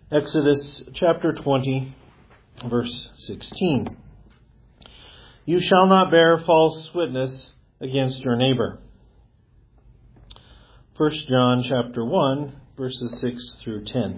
Exodus chapter 20, verse 16. You shall not bear false witness against your neighbor. 1 John chapter 1, verses 6 through 10.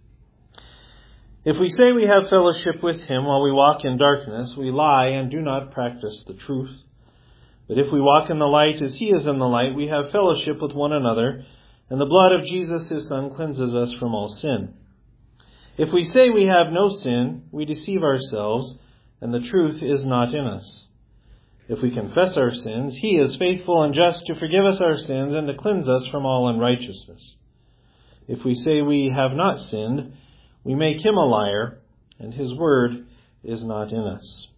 If we say we have fellowship with him while we walk in darkness, we lie and do not practice the truth. But if we walk in the light as he is in the light, we have fellowship with one another, and the blood of Jesus his Son cleanses us from all sin. If we say we have no sin, we deceive ourselves, and the truth is not in us. If we confess our sins, he is faithful and just to forgive us our sins and to cleanse us from all unrighteousness. If we say we have not sinned, we make him a liar, and his word is not in us.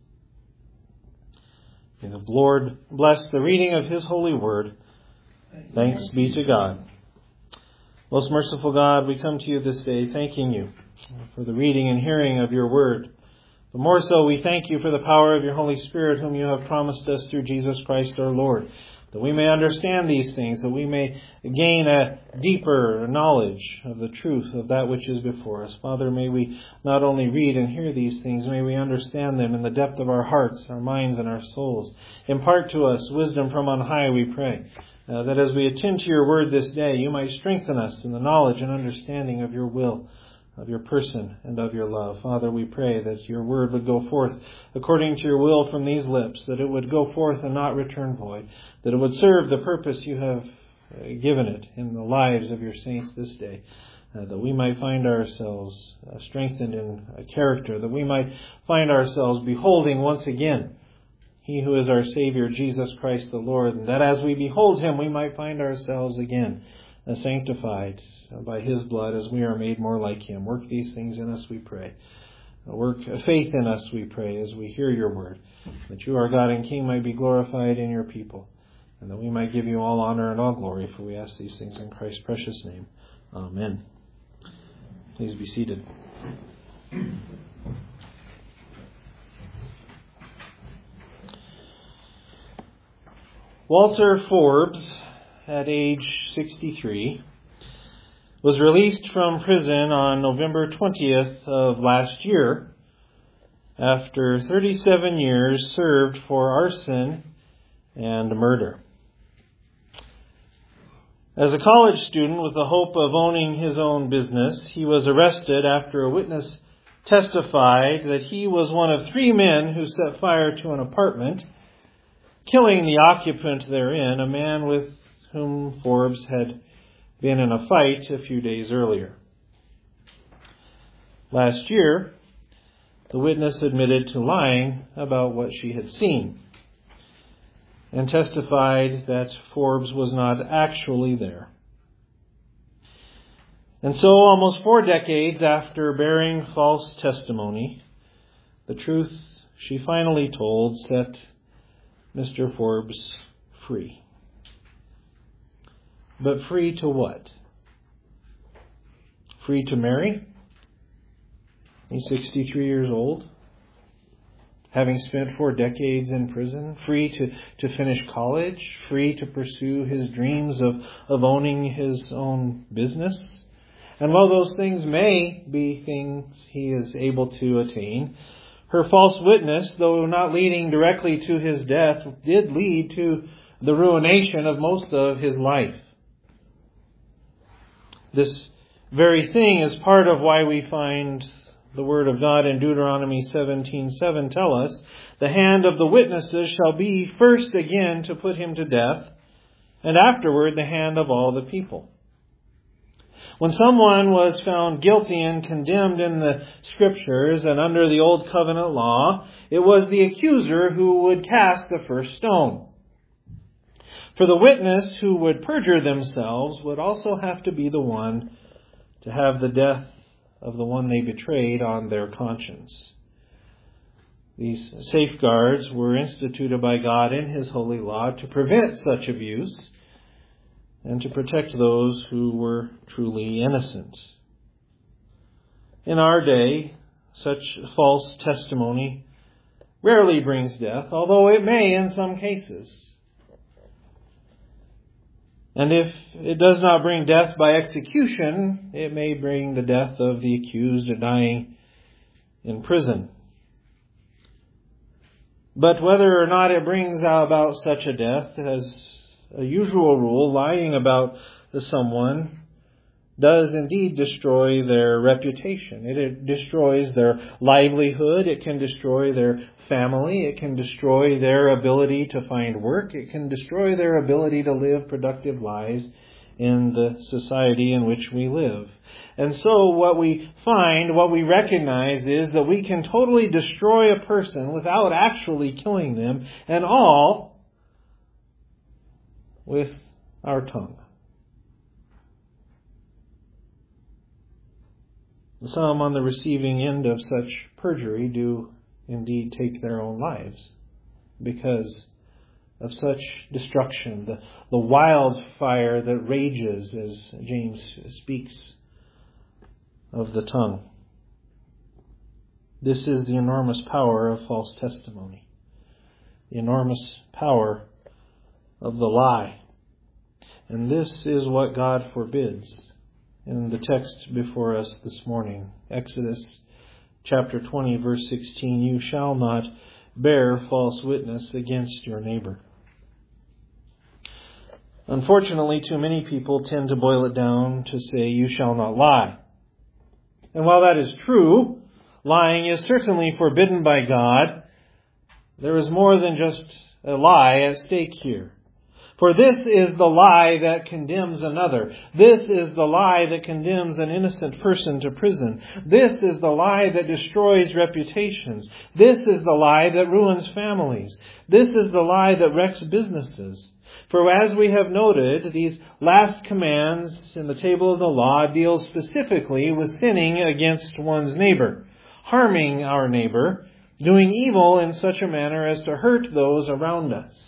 May the Lord bless the reading of his holy word. Thanks be to God. Most merciful God, we come to you this day thanking you for the reading and hearing of your word. But more so, we thank you for the power of your Holy Spirit, whom you have promised us through Jesus Christ our Lord, that we may understand these things, that we may gain a deeper knowledge of the truth of that which is before us. Father, may we not only read and hear these things, may we understand them in the depth of our hearts, our minds, and our souls. Impart to us wisdom from on high, we pray, that as we attend to your word this day, you might strengthen us in the knowledge and understanding of your will, of your person, and of your love. Father, we pray that your word would go forth according to your will from these lips, that it would go forth and not return void, that it would serve the purpose you have given it in the lives of your saints this day, that we might find ourselves strengthened in character, that we might find ourselves beholding once again he who is our Savior, Jesus Christ the Lord, and that as we behold him, we might find ourselves again sanctified by his blood as we are made more like him. Work these things in us, we pray. Work faith in us, we pray, as we hear your word, that you, our God and King, might be glorified in your people, and that we might give you all honor and all glory, for we ask these things in Christ's precious name. Amen. Please be seated. Walter Forbes, at age 63, was released from prison on November 20th of last year after 37 years served for arson and murder. As a college student with the hope of owning his own business, he was arrested after a witness testified that he was one of 3 men who set fire to an apartment, killing the occupant therein, a man with whom Forbes had been in a fight a few days earlier. Last year, the witness admitted to lying about what she had seen and testified that Forbes was not actually there. And so, almost 4 decades after bearing false testimony, the truth she finally told set Mr. Forbes free. But free to what? Free to marry? He's 63 years old, having spent 4 decades in prison. Free to finish college. Free to pursue his dreams of owning his own business. And while those things may be things he is able to attain, her false witness, though not leading directly to his death, did lead to the ruination of most of his life. This very thing is part of why we find the word of God in Deuteronomy 17:7 tell us, the hand of the witnesses shall be first again to put him to death, and afterward the hand of all the people. When someone was found guilty and condemned in the Scriptures and under the Old Covenant law, it was the accuser who would cast the first stone. For the witness who would perjure themselves would also have to be the one to have the death of the one they betrayed on their conscience. These safeguards were instituted by God in his holy law to prevent such abuse and to protect those who were truly innocent. In our day, such false testimony rarely brings death, although it may in some cases. And if it does not bring death by execution, it may bring the death of the accused dying in prison. But whether or not it brings about such a death, as a usual rule, lying about someone does indeed destroy their reputation. It destroys their livelihood. It can destroy their family. It can destroy their ability to find work. It can destroy their ability to live productive lives in the society in which we live. And so what we find, what we recognize is that we can totally destroy a person without actually killing them, and all with our tongue. Some on the receiving end of such perjury do indeed take their own lives because of such destruction, the wildfire that rages, as James speaks of the tongue. This is the enormous power of false testimony, the enormous power of the lie. And this is what God forbids in the text before us this morning. Exodus chapter 20, verse 16, "You shall not bear false witness against your neighbor." Unfortunately, too many people tend to boil it down to say, "You shall not lie." And while that is true, lying is certainly forbidden by God, there is more than just a lie at stake here. For this is the lie that condemns another. This is the lie that condemns an innocent person to prison. This is the lie that destroys reputations. This is the lie that ruins families. This is the lie that wrecks businesses. For as we have noted, these last commands in the table of the law deal specifically with sinning against one's neighbor, harming our neighbor, doing evil in such a manner as to hurt those around us.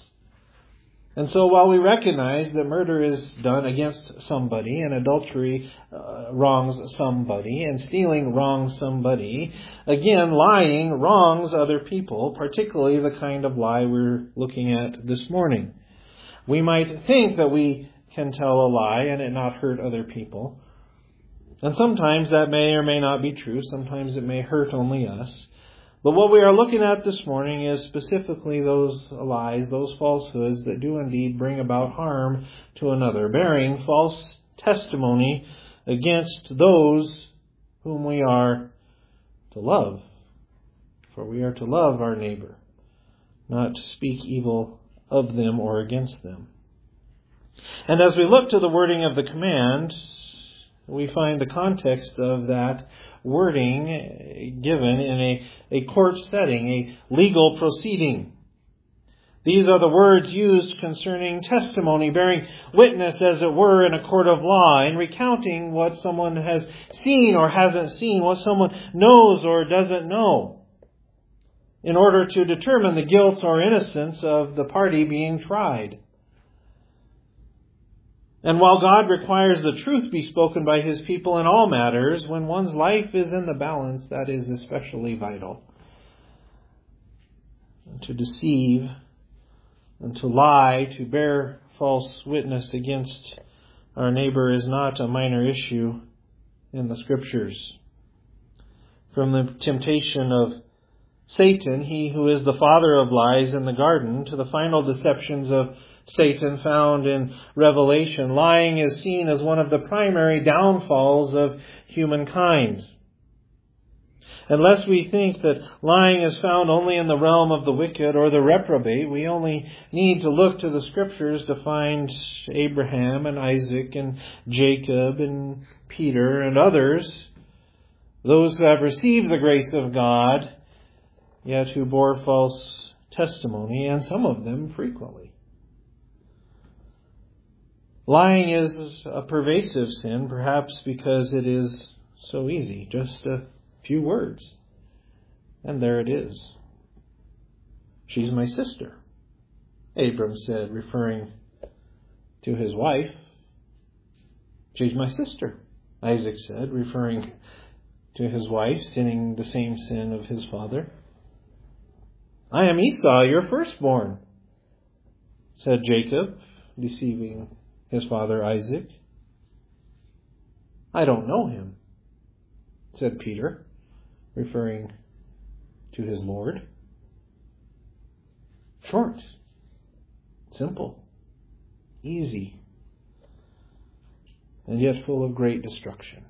And so while we recognize that murder is done against somebody, and adultery wrongs somebody, and stealing wrongs somebody, again, lying wrongs other people, particularly the kind of lie we're looking at this morning. We might think that we can tell a lie and it not hurt other people. And sometimes that may or may not be true. Sometimes it may hurt only us. But what we are looking at this morning is specifically those lies, those falsehoods that do indeed bring about harm to another, bearing false testimony against those whom we are to love. For we are to love our neighbor, not to speak evil of them or against them. And as we look to the wording of the command, we find the context of that wording given in a court setting, a legal proceeding. These are the words used concerning testimony, bearing witness, as it were, in a court of law, in recounting what someone has seen or hasn't seen, what someone knows or doesn't know, in order to determine the guilt or innocence of the party being tried. And while God requires the truth be spoken by His people in all matters, when one's life is in the balance, that is especially vital. And to deceive and to lie, to bear false witness against our neighbor is not a minor issue in the Scriptures. From the temptation of Satan, he who is the father of lies in the garden, to the final deceptions of Satan found in Revelation, lying is seen as one of the primary downfalls of humankind. Unless we think that lying is found only in the realm of the wicked or the reprobate, we only need to look to the Scriptures to find Abraham and Isaac and Jacob and Peter and others, those who have received the grace of God, yet who bore false testimony, and some of them frequently. Lying is a pervasive sin, perhaps because it is so easy. Just a few words, and there it is. "She's my sister," Abram said, referring to his wife. "She's my sister," Isaac said, referring to his wife, sinning the same sin of his father. "I am Esau, your firstborn," said Jacob, deceiving his father Isaac? I don't know him, said Peter, referring to his Lord. Short, simple, easy, and yet full of great destruction.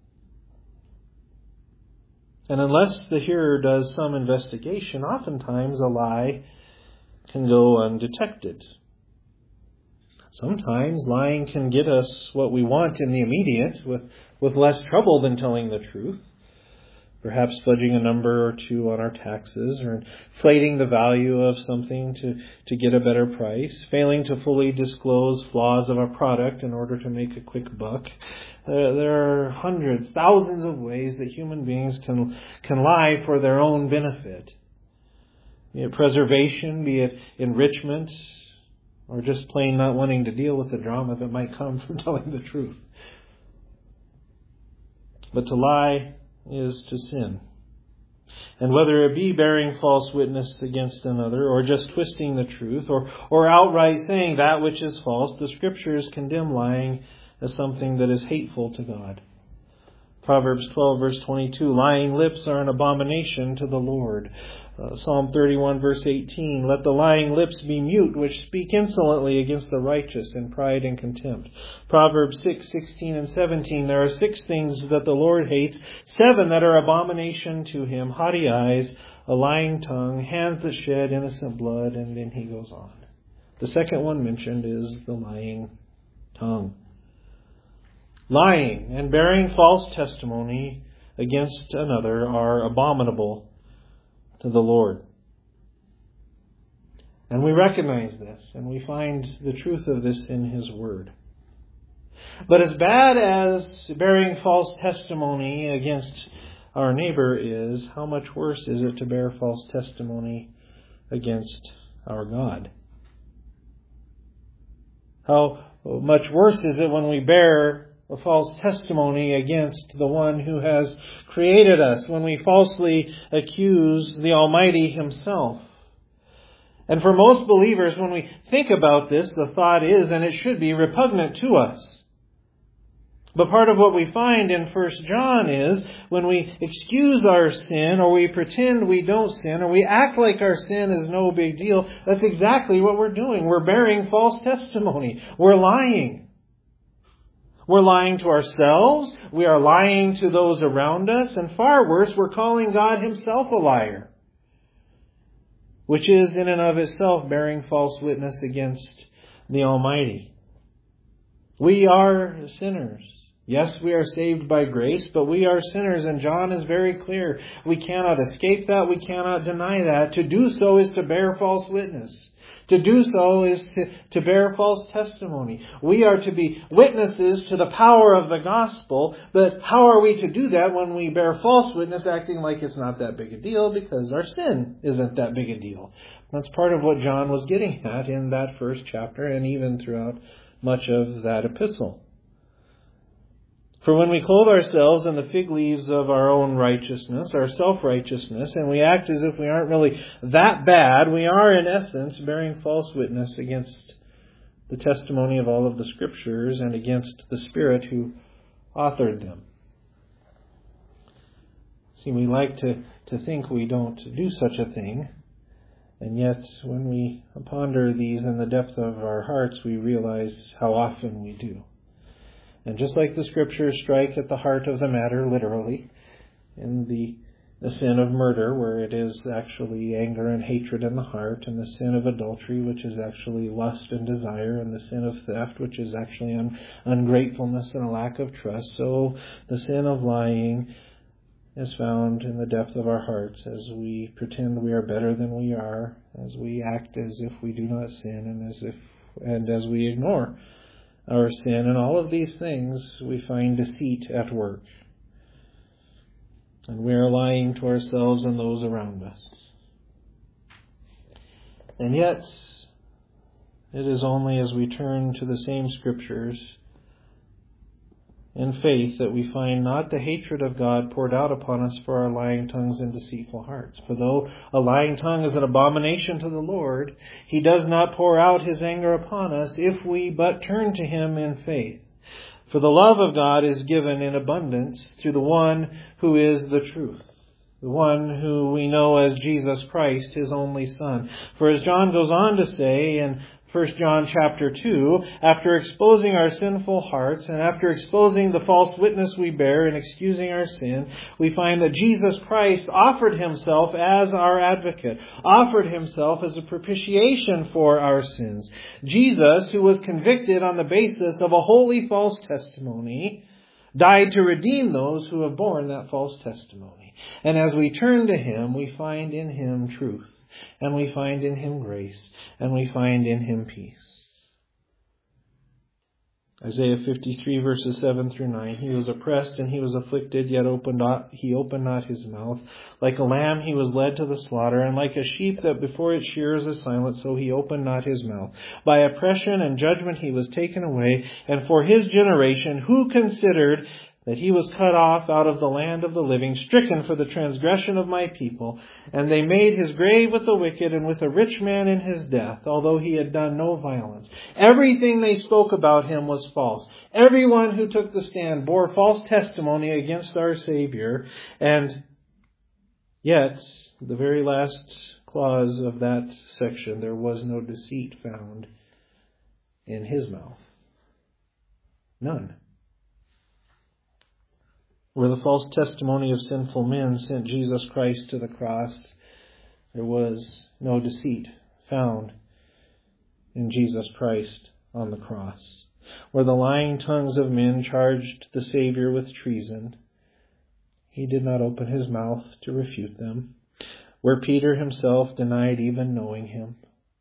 And unless the hearer does some investigation, oftentimes a lie can go undetected. Sometimes lying can get us what we want in the immediate with less trouble than telling the truth. Perhaps fudging a number or two on our taxes, or inflating the value of something to get a better price, failing to fully disclose flaws of a product in order to make a quick buck. There are hundreds, thousands of ways that human beings can lie for their own benefit. Be it preservation, be it enrichment, or just plain not wanting to deal with the drama that might come from telling the truth. But to lie is to sin. And whether it be bearing false witness against another, or just twisting the truth, or outright saying that which is false, the Scriptures condemn lying as something that is hateful to God. Proverbs 12 verse 22, lying lips are an abomination to the Lord. Psalm 31 verse 18, let the lying lips be mute which speak insolently against the righteous in pride and contempt. Proverbs 6, 16 and 17, there are 6 things that the Lord hates, 7 that are abomination to him, haughty eyes, a lying tongue, hands that shed innocent blood, and then he goes on. The second one mentioned is the lying tongue. Lying and bearing false testimony against another are abominable to the Lord. And we recognize this, and we find the truth of this in His Word. But as bad as bearing false testimony against our neighbor is, how much worse is it to bear false testimony against our God? How much worse is it when we bear a false testimony against the one who has created us, when we falsely accuse the Almighty Himself. And for most believers, when we think about this, the thought is, and it should be, repugnant to us. But part of what we find in 1 John is, when we excuse our sin, or we pretend we don't sin, or we act like our sin is no big deal, that's exactly what we're doing. We're bearing false testimony. We're lying. We're lying to ourselves, we are lying to those around us, and far worse, we're calling God Himself a liar, which is in and of itself bearing false witness against the Almighty. We are sinners. Yes, we are saved by grace, but we are sinners, and John is very clear. We cannot escape that, we cannot deny that. To do so is to bear false witness. To do so is to bear false testimony. We are to be witnesses to the power of the gospel, but how are we to do that when we bear false witness acting like it's not that big a deal because our sin isn't that big a deal? That's part of what John was getting at in that first chapter and even throughout much of that epistle. For when we clothe ourselves in the fig leaves of our own righteousness, our self-righteousness, and we act as if we aren't really that bad, we are in essence bearing false witness against the testimony of all of the Scriptures and against the Spirit who authored them. See, we like to think we don't do such a thing, and yet when we ponder these in the depth of our hearts, we realize how often we do. And just like the Scriptures strike at the heart of the matter, literally, in the sin of murder, where it is actually anger and hatred in the heart, and the sin of adultery, which is actually lust and desire, and the sin of theft, which is actually ungratefulness and a lack of trust, so the sin of lying is found in the depth of our hearts as we pretend we are better than we are, as we act as if we do not sin, and as we ignore our sin. And all of these things we find deceit at work. And we are lying to ourselves and those around us. And yet, it is only as we turn to the same Scriptures in faith that we find not the hatred of God poured out upon us for our lying tongues and deceitful hearts. For though a lying tongue is an abomination to the Lord, He does not pour out His anger upon us if we but turn to Him in faith. For the love of God is given in abundance through the one who is the truth, the one who we know as Jesus Christ, His only Son. For as John goes on to say in 1 John chapter 2, after exposing our sinful hearts and after exposing the false witness we bear and excusing our sin, we find that Jesus Christ offered Himself as our advocate, offered Himself as a propitiation for our sins. Jesus, who was convicted on the basis of a wholly false testimony, died to redeem those who have borne that false testimony. And as we turn to Him, we find in Him truth. And we find in Him grace, and we find in Him peace. Isaiah 53 verses 7 through 9. He was oppressed and He was afflicted, yet He opened not His mouth. Like a lamb He was led to the slaughter, and like a sheep that before its shearers is silent, so He opened not His mouth. By oppression and judgment He was taken away, and for His generation, who considered that He was cut off out of the land of the living, stricken for the transgression of my people. And they made His grave with the wicked and with a rich man in his death, although he had done no violence. Everything they spoke about Him was false. Everyone who took the stand bore false testimony against our Savior. And yet, the very last clause of that section, there was no deceit found in His mouth. None. Where the false testimony of sinful men sent Jesus Christ to the cross, there was no deceit found in Jesus Christ on the cross. Where the lying tongues of men charged the Savior with treason, He did not open His mouth to refute them. Where Peter himself denied even knowing Him,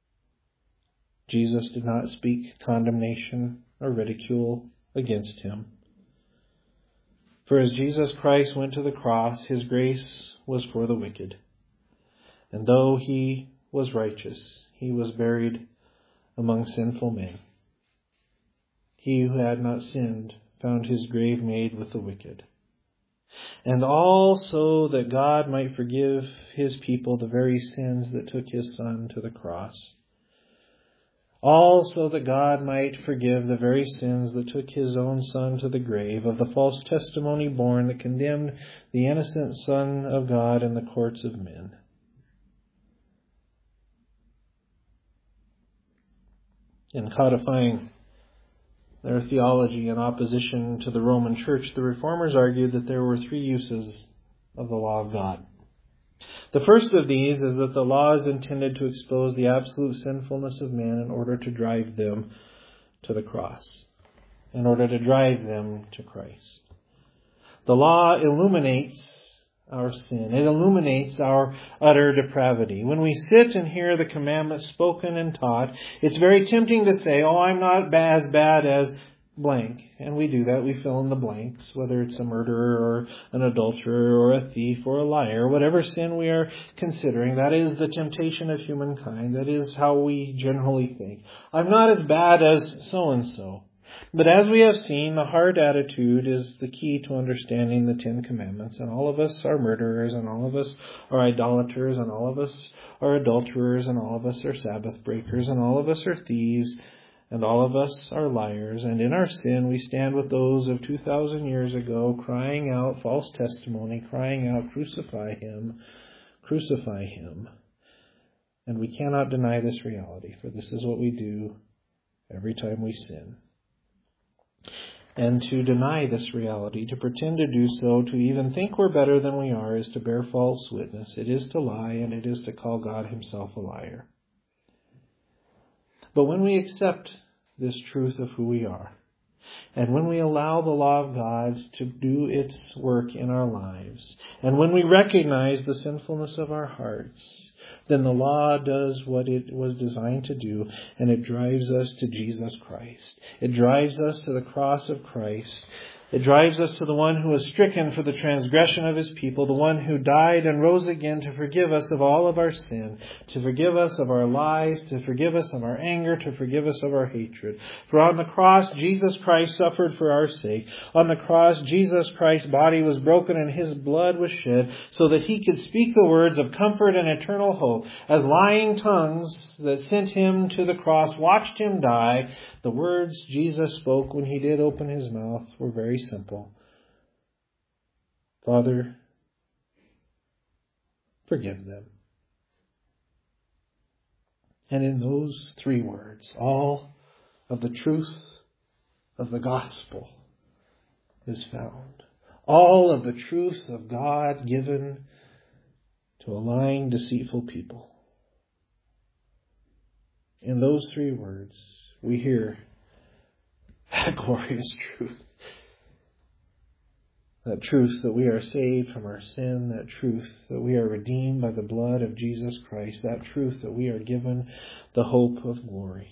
Jesus did not speak condemnation or ridicule against Him. For as Jesus Christ went to the cross, His grace was for the wicked. And though He was righteous, He was buried among sinful men. He who had not sinned found His grave made with the wicked. And all so that God might forgive His people the very sins that took His Son to the cross. All so that God might forgive the very sins that took His own Son to the grave, of the false testimony borne that condemned the innocent Son of God in the courts of men. In codifying their theology in opposition to the Roman Church, the Reformers argued that there were three uses of the law of God. The first of these is that the law is intended to expose the absolute sinfulness of man in order to drive them to the cross, in order to drive them to Christ. The law illuminates our sin. It illuminates our utter depravity. When we sit and hear the commandments spoken and taught, it's very tempting to say, oh, I'm not as bad as blank. And we do that. We fill in the blanks, whether it's a murderer or an adulterer or a thief or a liar, whatever sin we are considering. That is the temptation of humankind. That is how we generally think. I'm not as bad as so-and-so. But as we have seen, the heart attitude is the key to understanding the Ten Commandments. And all of us are murderers, and all of us are idolaters, and all of us are adulterers, and all of us are Sabbath breakers, and all of us are thieves, and all of us are liars. And in our sin, we stand with those of 2,000 years ago, crying out false testimony, crying out, crucify Him, crucify Him. And we cannot deny this reality, for this is what we do every time we sin. And to deny this reality, to pretend to do so, to even think we're better than we are, is to bear false witness. It is to lie, and it is to call God Himself a liar. But when we accept this truth of who we are, and when we allow the law of God to do its work in our lives, and when we recognize the sinfulness of our hearts, then the law does what it was designed to do, and it drives us to Jesus Christ. It drives us to the cross of Christ. It drives us to the one who was stricken for the transgression of his people, the one who died and rose again to forgive us of all of our sin, to forgive us of our lies, to forgive us of our anger, to forgive us of our hatred. For on the cross, Jesus Christ suffered for our sake. On the cross, Jesus Christ's body was broken and his blood was shed so that he could speak the words of comfort and eternal hope. As lying tongues that sent him to the cross watched him die, the words Jesus spoke when he did open his mouth were very simple. Father, forgive them. And in those three words, all of the truth of the gospel is found. All of the truth of God given to a lying, deceitful people. In those three words, we hear that glorious truth. That truth that we are saved from our sin. That truth that we are redeemed by the blood of Jesus Christ. That truth that we are given the hope of glory.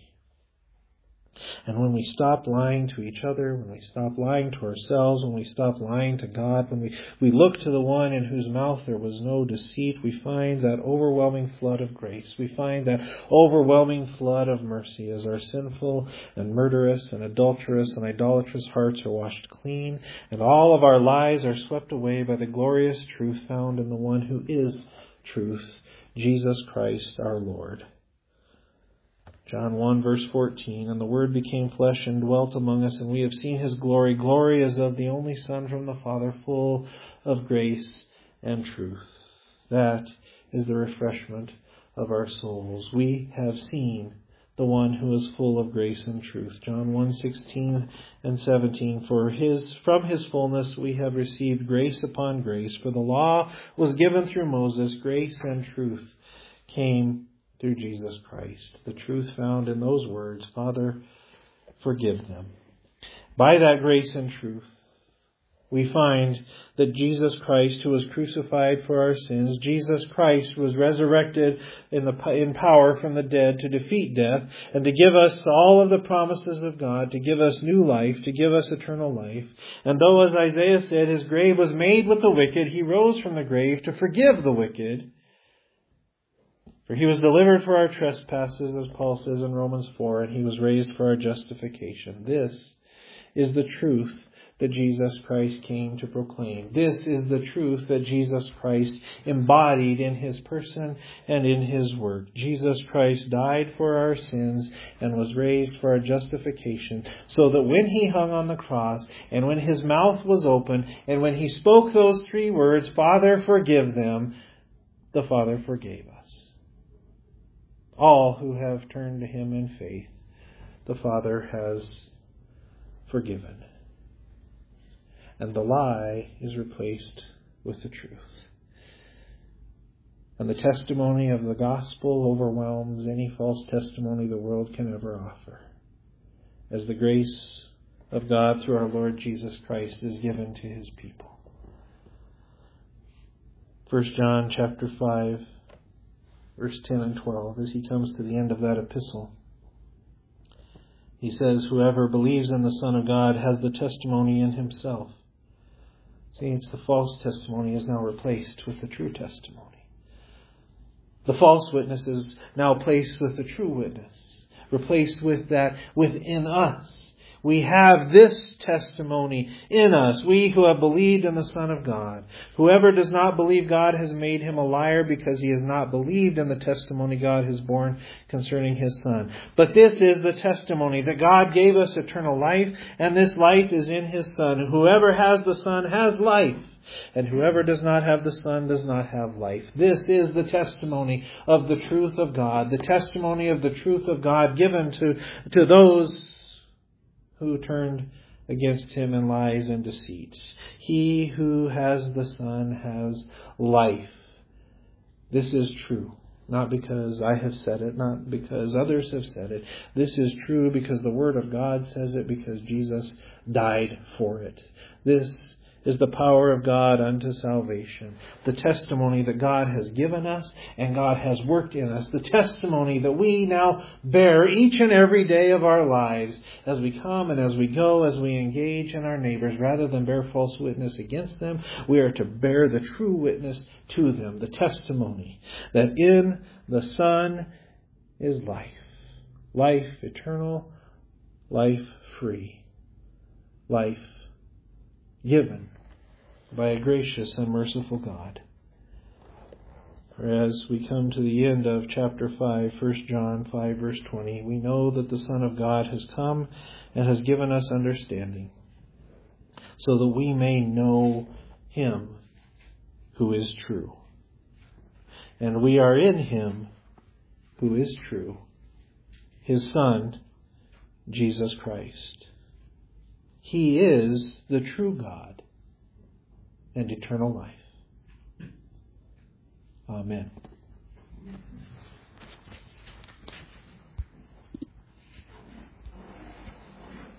And when we stop lying to each other, when we stop lying to ourselves, when we stop lying to God, when we look to the one in whose mouth there was no deceit, we find that overwhelming flood of grace. We find that overwhelming flood of mercy as our sinful and murderous and adulterous and idolatrous hearts are washed clean, and all of our lies are swept away by the glorious truth found in the one who is truth, Jesus Christ our Lord. John 1 verse 14, and the Word became flesh and dwelt among us, and we have seen his glory. Glory as of the only Son from the Father, full of grace and truth. That is the refreshment of our souls. We have seen the one who is full of grace and truth. John 1:16 and 17, from his fullness we have received grace upon grace. For the law was given through Moses, grace and truth came through Jesus Christ. The truth found in those words, Father, forgive them. By that grace and truth, we find that Jesus Christ, who was crucified for our sins, Jesus Christ was resurrected in power from the dead to defeat death and to give us all of the promises of God, to give us new life, to give us eternal life. And though, as Isaiah said, his grave was made with the wicked, he rose from the grave to forgive the wicked. For he was delivered for our trespasses, as Paul says in Romans 4, and he was raised for our justification. This is the truth that Jesus Christ came to proclaim. This is the truth that Jesus Christ embodied in his person and in his work. Jesus Christ died for our sins and was raised for our justification, so that when he hung on the cross and when his mouth was open and when he spoke those three words, Father, forgive them, the Father forgave us. All who have turned to him in faith, the Father has forgiven. And the lie is replaced with the truth. And the testimony of the gospel overwhelms any false testimony the world can ever offer, as the grace of God through our Lord Jesus Christ is given to his people. 1 John chapter 5, verse 10 and 12, as he comes to the end of that epistle. He says, whoever believes in the Son of God has the testimony in himself. See, it's the false testimony is now replaced with the true testimony. The false witness is now placed with the true witness, replaced with that within us. We have this testimony in us, we who have believed in the Son of God. Whoever does not believe God has made him a liar, because he has not believed in the testimony God has borne concerning his Son. But this is the testimony, that God gave us eternal life, and this life is in his Son. And whoever has the Son has life, and whoever does not have the Son does not have life. This is the testimony of the truth of God, the testimony of the truth of God given to those who turned against him in lies and deceit. He who has the Son has life. This is true, not because I have said it, not because others have said it. This is true because the Word of God says it, because Jesus died for it. This is the power of God unto salvation. The testimony that God has given us and God has worked in us. The testimony that we now bear each and every day of our lives as we come and as we go, as we engage in our neighbors. Rather than bear false witness against them, we are to bear the true witness to them. The testimony that in the Son is life. Life eternal, life free, life given by a gracious and merciful God. For as we come to the end of chapter 5, 1 John 5, verse 20, we know that the Son of God has come and has given us understanding, so that we may know Him who is true. And we are in Him who is true, His Son, Jesus Christ. He is the true God and eternal life. Amen.